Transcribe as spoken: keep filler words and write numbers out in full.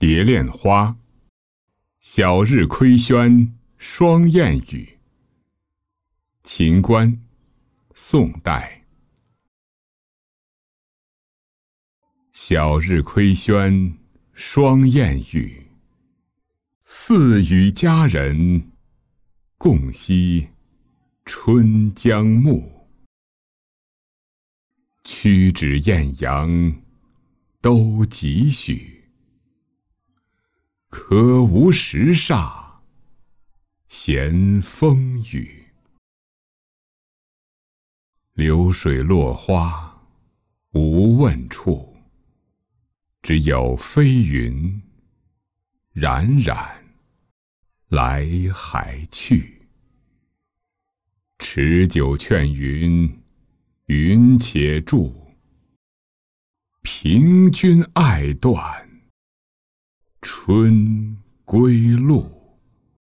蝶恋花，晓日亏轩双燕语。秦观，宋代。晓日亏轩双燕语，似与佳人共惜春江暮。屈指艳阳都几许，可无时煞闲风雨。流水落花无问处，只有飞云冉冉来还去。持酒劝云，云且住，凭君爱断春归路。